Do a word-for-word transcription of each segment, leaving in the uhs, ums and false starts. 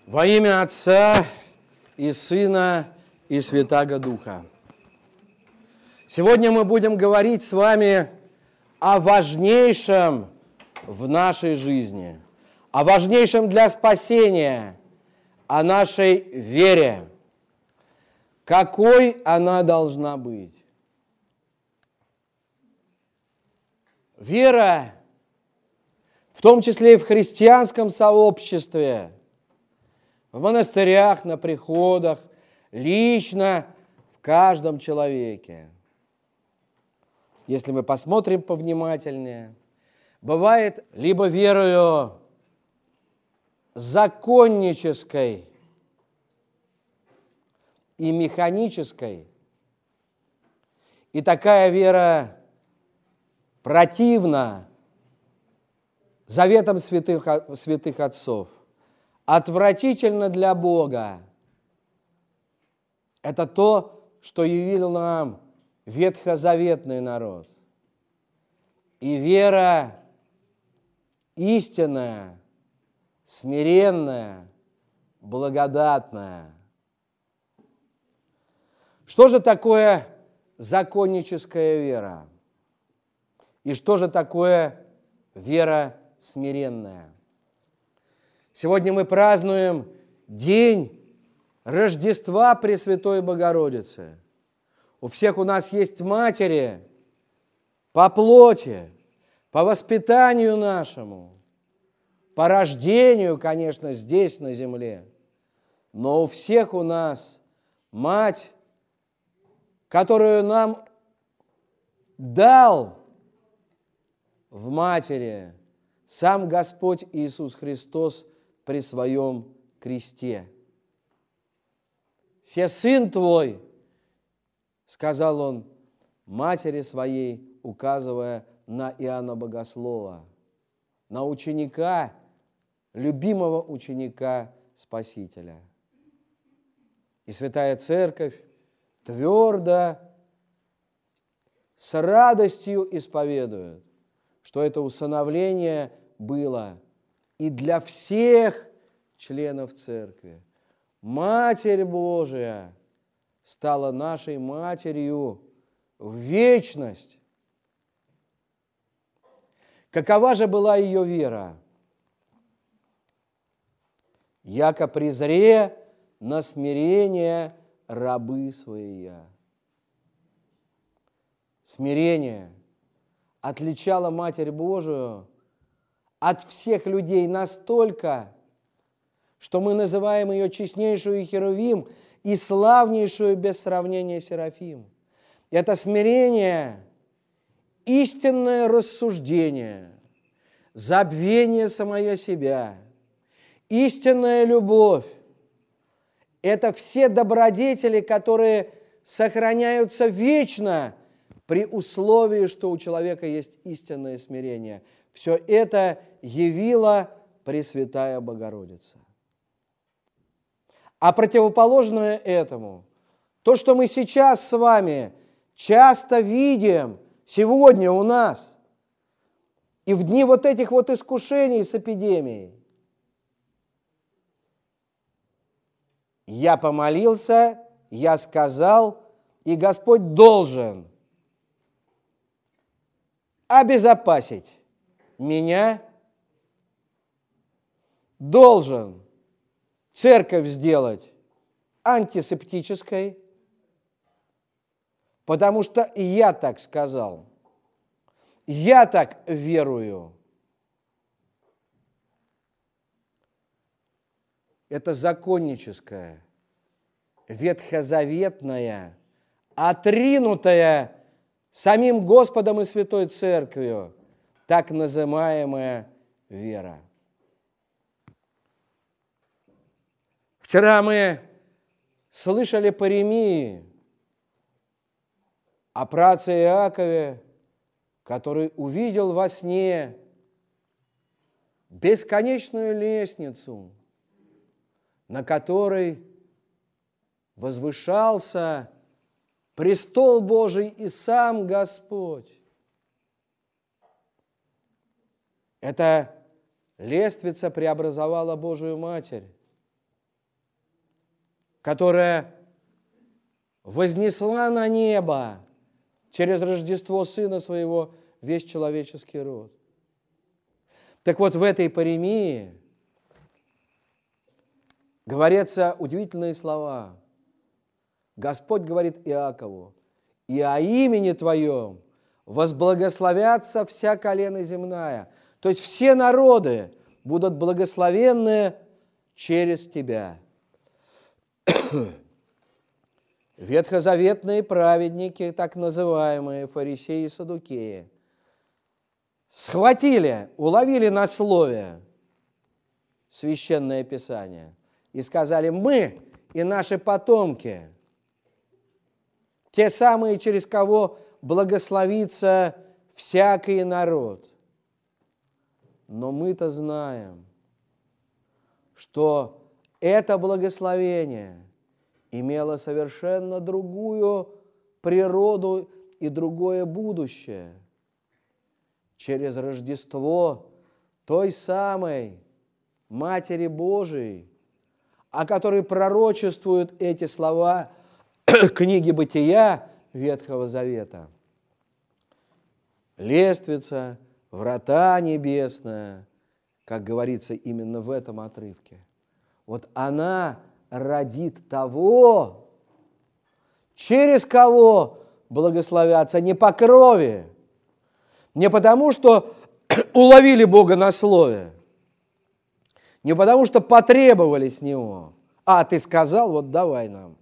Во имя Отца и Сына и Святаго Духа. Сегодня мы будем говорить с вами о важнейшем в нашей жизни, о важнейшем для спасения, о нашей вере. Какой она должна быть? Вера, в том числе и в христианском сообществе, в монастырях, на приходах, лично в каждом человеке. Если мы посмотрим повнимательнее, бывает либо верою законнической и механической, и такая вера противна заветам святых, святых отцов, отвратительно для Бога. Это то, что явил нам ветхозаветный народ. И вера истинная, смиренная, благодатная. Что же такое законническая вера? И что же такое вера смиренная? Сегодня мы празднуем день Рождества Пресвятой Богородицы. У всех у нас есть матери по плоти, по воспитанию нашему, по рождению, конечно, здесь, на земле. Но у всех у нас мать, которую нам дал в матери сам Господь Иисус Христос при своем кресте. «Се сын твой», — сказал он матери своей, указывая на Иоанна Богослова, на ученика, любимого ученика Спасителя. И Святая Церковь твердо, с радостью исповедует, что это усыновление было и для всех членов Церкви. Матерь Божия стала нашей матерью в вечность. Какова же была ее вера? «Яко презре на смирение рабы своя». Смирение отличало Матерь Божию от всех людей настолько, что мы называем ее честнейшую Херувим и славнейшую без сравнения Серафим. Это смирение, истинное рассуждение, забвение самое себя, истинная любовь. Это все добродетели, которые сохраняются вечно при условии, что у человека есть истинное смирение. Все это явила Пресвятая Богородица. А противоположное этому, то, что мы сейчас с вами часто видим сегодня у нас, и в дни вот этих вот искушений с эпидемией. Я помолился, я сказал, и Господь должен обезопасить меня, должен церковь сделать антисептической, потому что я так сказал, я так верую. Это законническая, ветхозаветная, отринутая самим Господом и Святой Церковью, так называемая вера. Вчера мы слышали паремии о праотце Иакове, который увидел во сне бесконечную лестницу, на которой возвышался престол Божий и сам Господь. Эта лествица преобразовала Божию Матерь. которая вознесла на небо через Рождество Сына Своего весь человеческий род. Так вот, в этой паремии говорятся удивительные слова. Господь говорит Иакову: «И о имени Твоем возблагословятся вся колено земная». То есть все народы будут благословенны через тебя. Ветхозаветные праведники, так называемые фарисеи и саддукеи, схватили, уловили на слове Священное Писание и сказали: мы и наши потомки, те самые, через кого благословится всякий народ. Но мы-то знаем, что это благословение имело совершенно другую природу и другое будущее. Через Рождество той самой Матери Божией, о которой пророчествуют эти слова книги Бытия Ветхого Завета. Лествица, врата небесная, как говорится именно в этом отрывке. Вот она родит того, через кого благословятся не по крови, не потому, что уловили Бога на слове, не потому, что потребовали с Него, а ты сказал, вот давай нам,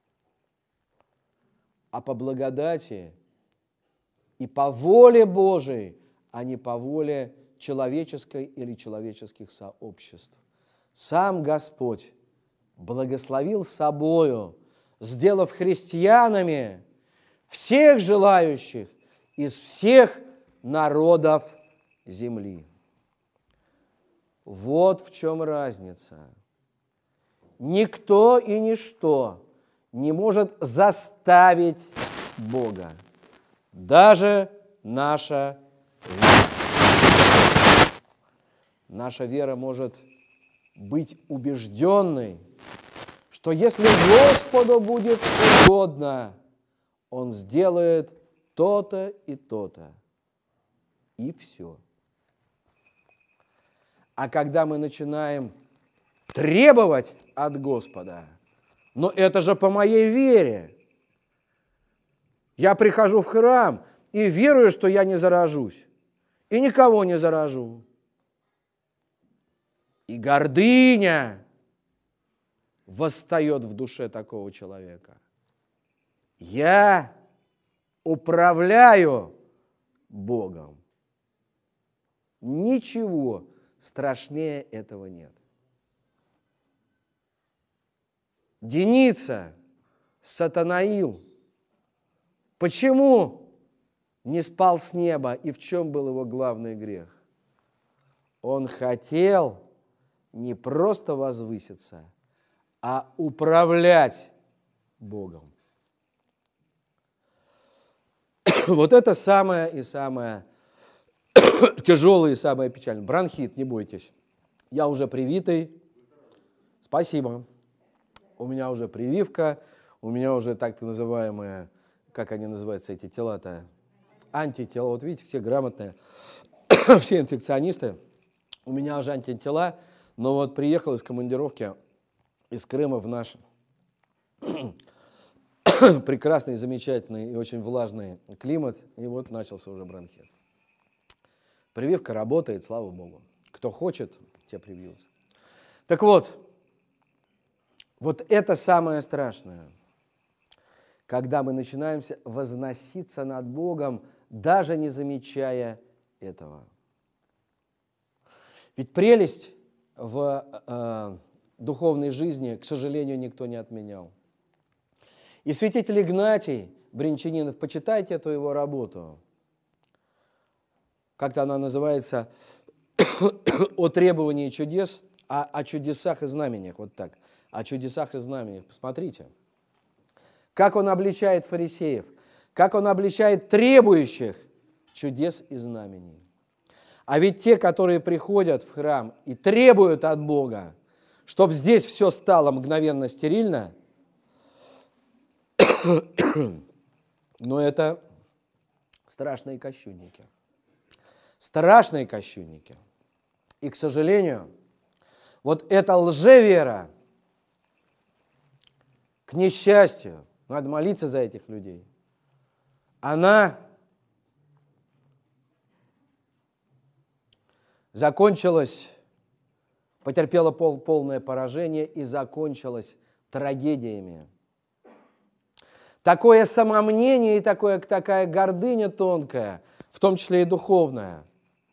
а по благодати и по воле Божией, а не по воле человеческой или человеческих сообществ. Сам Господь благословил собою, сделав христианами всех желающих из всех народов земли. Вот в чем разница. Никто и ничто не может заставить Бога. Даже наша вера. Наша вера может быть убежденной, что если Господу будет угодно, Он сделает то-то и то-то. И все. А когда мы начинаем требовать от Господа, но это же по моей вере. Я прихожу в храм и верую, что я не заражусь, и никого не заражу. И гордыня восстает в душе такого человека. Я управляю Богом. Ничего страшнее этого нет. Деница, Сатанаил, почему не спал с неба и в чем был его главный грех? Он хотел не просто возвыситься, а управлять Богом. Вот это самое и самое тяжелое и самое печальное. Бронхит, не бойтесь. Я уже привитый. Спасибо. У меня уже прививка, у меня уже так называемые, как они называются, эти тела-то, антитела. Вот видите, все грамотные, все инфекционисты. У меня уже антитела, но вот приехал из командировки из Крыма в наш прекрасный, замечательный и очень влажный климат, и вот начался уже бронхит. Прививка работает, слава Богу. Кто хочет, те привьются. Так вот, вот это самое страшное, когда мы начинаем возноситься над Богом, даже не замечая этого. Ведь прелесть в э, духовной жизни, к сожалению, никто не отменял. И святитель Игнатий Бринчанинов, почитайте эту его работу, как-то она называется «О требовании чудес, о, о чудесах и знамениях», вот так, о чудесах и знамениях. Посмотрите, как он обличает фарисеев, как он обличает требующих чудес и знамений. А ведь те, которые приходят в храм и требуют от Бога, чтобы здесь все стало мгновенно стерильно, Но это страшные кощунники. Страшные кощунники. И, к сожалению, вот эта лжевера, к несчастью, надо молиться за этих людей, она закончилась, потерпела пол, полное поражение и закончилась трагедиями. Такое самомнение и такое, такая гордыня тонкая, в том числе и духовная,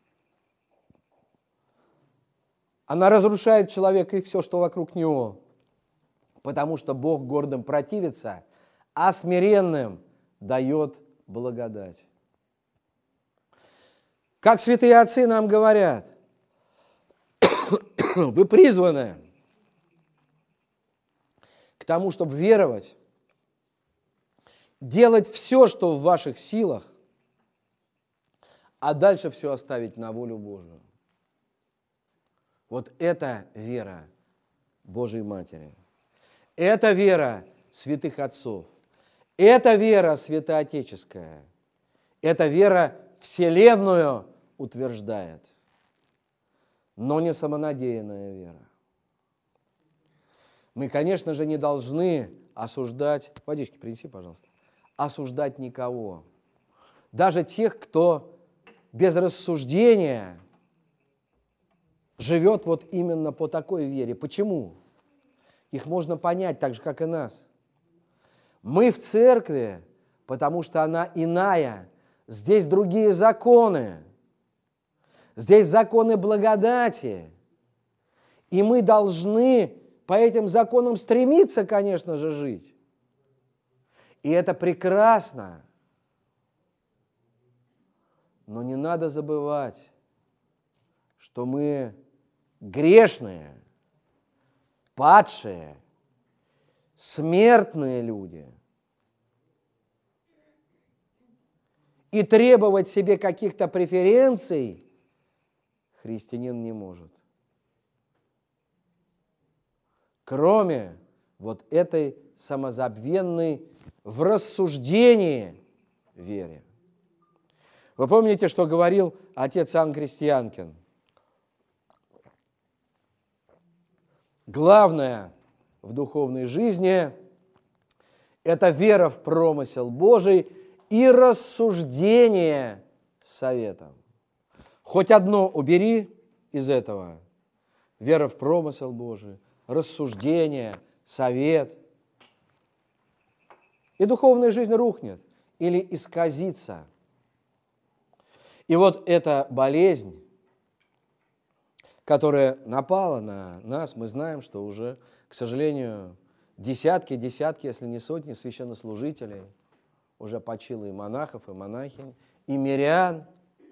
она разрушает человека и все, что вокруг него, потому что Бог гордым противится, а смиренным дает благодать. Как святые отцы нам говорят, вы призваны к тому, чтобы веровать, делать все, что в ваших силах, а дальше все оставить на волю Божию. Вот это вера Божьей Матери. Это вера святых отцов. Это вера святоотеческая. Это вера вселенную утверждает. Но не самонадеянная вера. Мы, конечно же, не должны осуждать, водички принеси, пожалуйста, осуждать никого. Даже тех, кто без рассуждения живет вот именно по такой вере. Почему? Их можно понять так же, как и нас. Мы в церкви, потому что она иная. Здесь другие законы. Здесь законы благодати. И мы должны по этим законам стремиться, конечно же, жить. И это прекрасно. Но не надо забывать, что мы грешные, падшие, смертные люди. И требовать себе каких-то преференций христианин не может. Кроме вот этой самозабвенной в рассуждении вере. Вы помните, что говорил отец Иоанн Крестьянкин? Главное в духовной жизни – это вера в промысел Божий и рассуждение советом. Хоть одно убери из этого – вера в промысел Божий, рассуждение, совет. И духовная жизнь рухнет или исказится. И вот эта болезнь, которая напала на нас, мы знаем, что уже, к сожалению, десятки, десятки, если не сотни священнослужителей, уже почило и монахов, и монахинь, и мирян.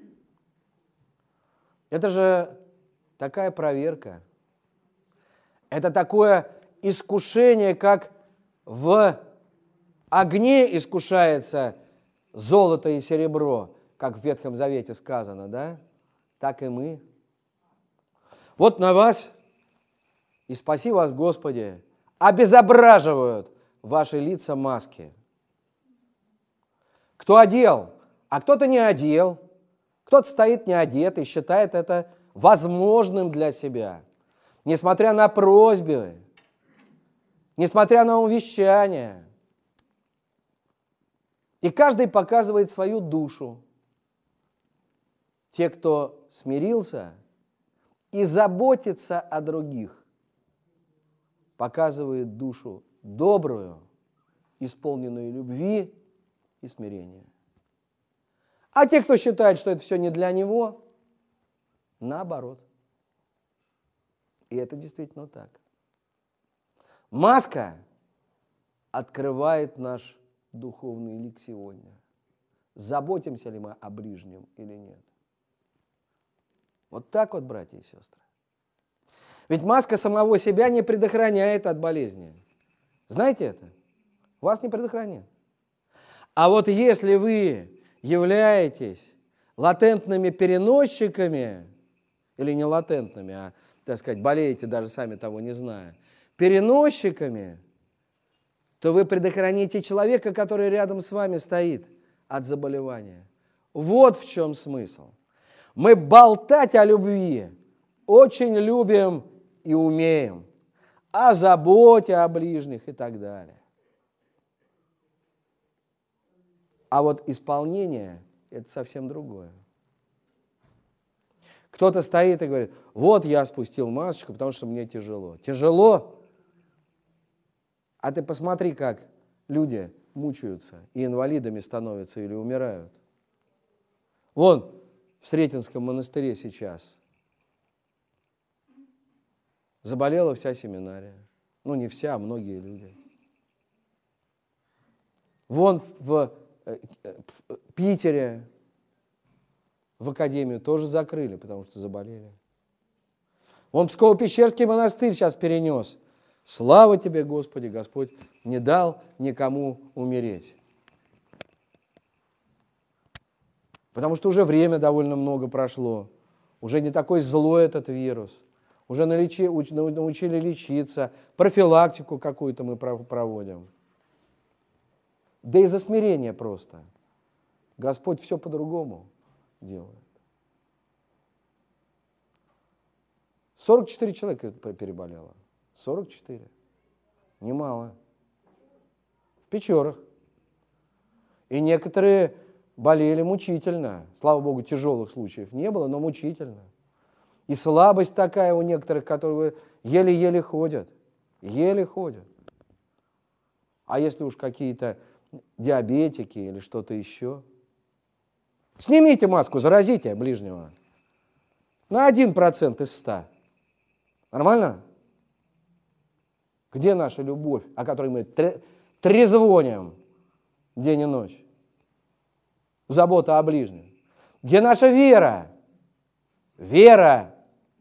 Это же такая проверка. Это такое искушение, как в огне искушается золото и серебро, как в Ветхом Завете сказано, да? Так и мы. Вот на вас, и спаси вас, Господи, обезображивают ваши лица маски. Кто одел, а кто-то не одел, кто-то стоит не одет и считает это возможным для себя, несмотря на просьбы, несмотря на увещания. И каждый показывает свою душу. Те, кто смирился и заботится о других, показывает душу добрую, исполненную любви и смирения. А те, кто считает, что это все не для него, наоборот. И это действительно так. Маска открывает наш духовный лик сегодня. Заботимся ли мы о ближнем или нет? Вот так вот, братья и сестры. Ведь маска самого себя не предохраняет от болезни. Знаете это? Вас не предохраняет. А вот если вы являетесь латентными переносчиками, или не латентными, а, так сказать, болеете даже сами того не зная, переносчиками то вы предохраните человека, который рядом с вами стоит, от заболевания. Вот в чем смысл. Мы болтать о любви очень любим и умеем, о заботе о ближних и так далее. А вот исполнение – это совсем другое. Кто-то стоит и говорит: вот я спустил масочку, потому что мне тяжело. Тяжело? А ты посмотри, как люди мучаются и инвалидами становятся или умирают. Вон в Сретенском монастыре сейчас заболела вся семинария. Ну, не вся, а многие люди. Вон в Питере в академию тоже закрыли, потому что заболели. Вон Псково-Печерский монастырь сейчас перенес. Слава тебе, Господи, Господь не дал никому умереть. Потому что уже время довольно много прошло. Уже не такой злой этот вирус. Уже налечи, научили лечиться. Профилактику какую-то мы проводим. Да из-за смирения просто. Господь все по-другому делает. сорок четыре человека переболело. сорок четыре. Немало. В Печорах. И некоторые болели мучительно. Слава Богу, тяжелых случаев не было, но мучительно. И слабость такая у некоторых, которые еле-еле ходят. Еле ходят. А если уж какие-то диабетики или что-то еще? Снимите маску, заразите ближнего. На один процент из ста. Нормально? Где наша любовь, о которой мы трезвоним день и ночь? Забота о ближнем. Где наша вера? Вера.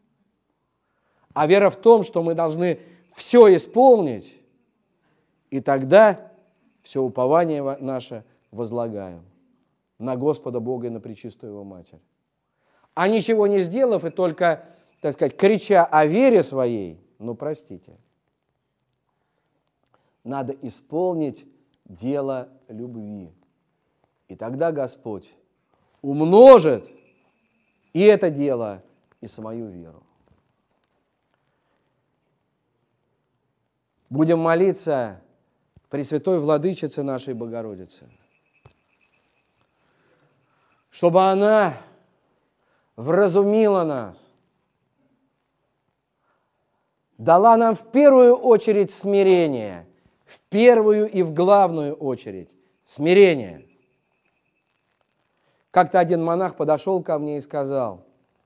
А вера в том, что мы должны все исполнить, и тогда все упование наше возлагаем на Господа Бога и на Пречистую Его Матерь. А ничего не сделав и только, так сказать, крича о вере своей, ну, простите, надо исполнить дело любви. И тогда Господь умножит и это дело, и самую веру. Будем молиться Пресвятой Владычице нашей Богородице, чтобы она вразумила нас, дала нам в первую очередь смирение, в первую и в главную очередь смирение. Как-то один монах подошел ко мне и сказал: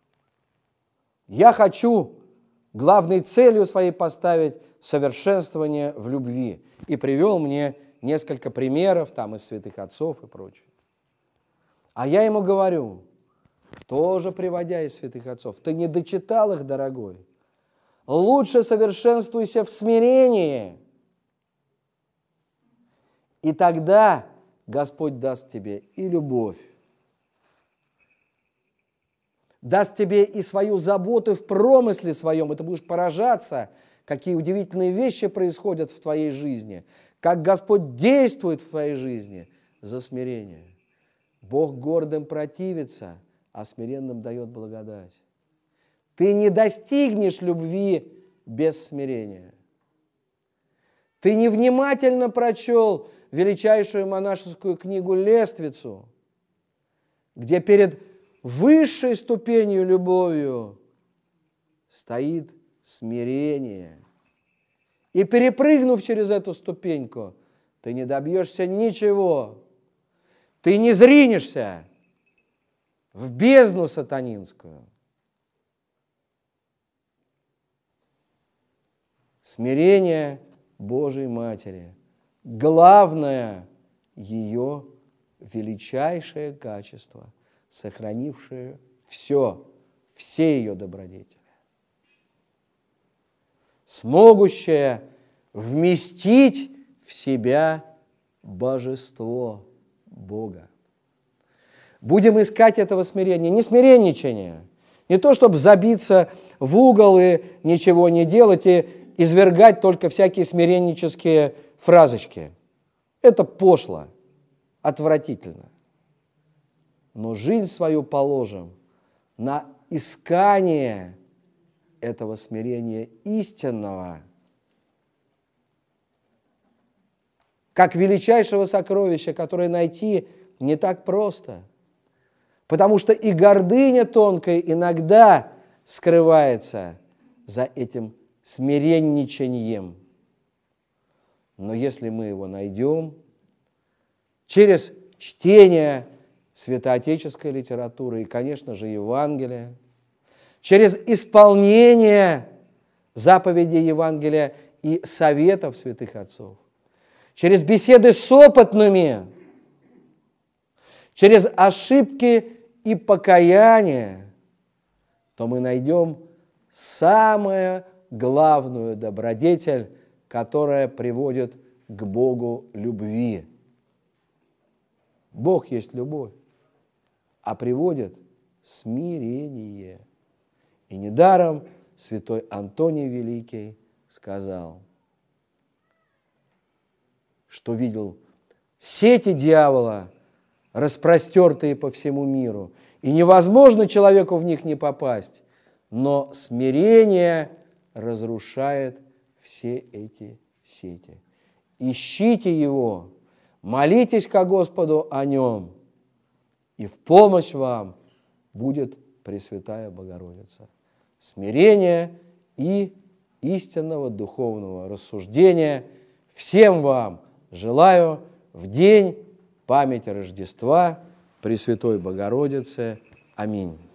я хочу главной целью своей поставить совершенствование в любви. И привел мне несколько примеров там из святых отцов и прочее. А я ему говорю, тоже приводя из святых отцов: ты не дочитал их, дорогой. Лучше совершенствуйся в смирении. И тогда Господь даст тебе и любовь, даст тебе и свою заботу в промысле своем, и ты будешь поражаться, какие удивительные вещи происходят в твоей жизни, как Господь действует в твоей жизни за смирение. Бог гордым противится, а смиренным дает благодать. Ты не достигнешь любви без смирения. Ты невнимательно прочел величайшую монашескую книгу «Лествицу», где перед высшей ступенью любовью стоит смирение. И перепрыгнув через эту ступеньку, ты не добьешься ничего. Ты не зринешься в бездну сатанинскую. Смирение Божией Матери – главное ее величайшее качество, сохранившее все, все ее добродетели. Смогущее вместить в себя божество Бога. Будем искать этого смирения, не смиренничания, не то, чтобы забиться в угол и ничего не делать, и извергать только всякие смиреннические фразочки. Это пошло, отвратительно. Но жизнь свою положим на искание этого смирения истинного, как величайшего сокровища, которое найти не так просто. Потому что и гордыня тонкая иногда скрывается за этим смиренничанием. Но если мы его найдем через чтение святоотеческой литературы и, конечно же, Евангелия, через исполнение заповедей Евангелия и советов святых отцов, через беседы с опытными, через ошибки и покаяние, то мы найдем самую главную добродетель, которая приводит к Богу любви. Бог есть любовь, а приводит смирение. И недаром святой Антоний Великий сказал, что видел сети дьявола, распростертые по всему миру, и невозможно человеку в них не попасть, но смирение разрушает все эти сети. Ищите его, молитесь ко Господу о нем, и в помощь вам будет Пресвятая Богородица. Смирение и истинного духовного рассуждения всем вам желаю в день памяти Рождества Пресвятой Богородицы. Аминь.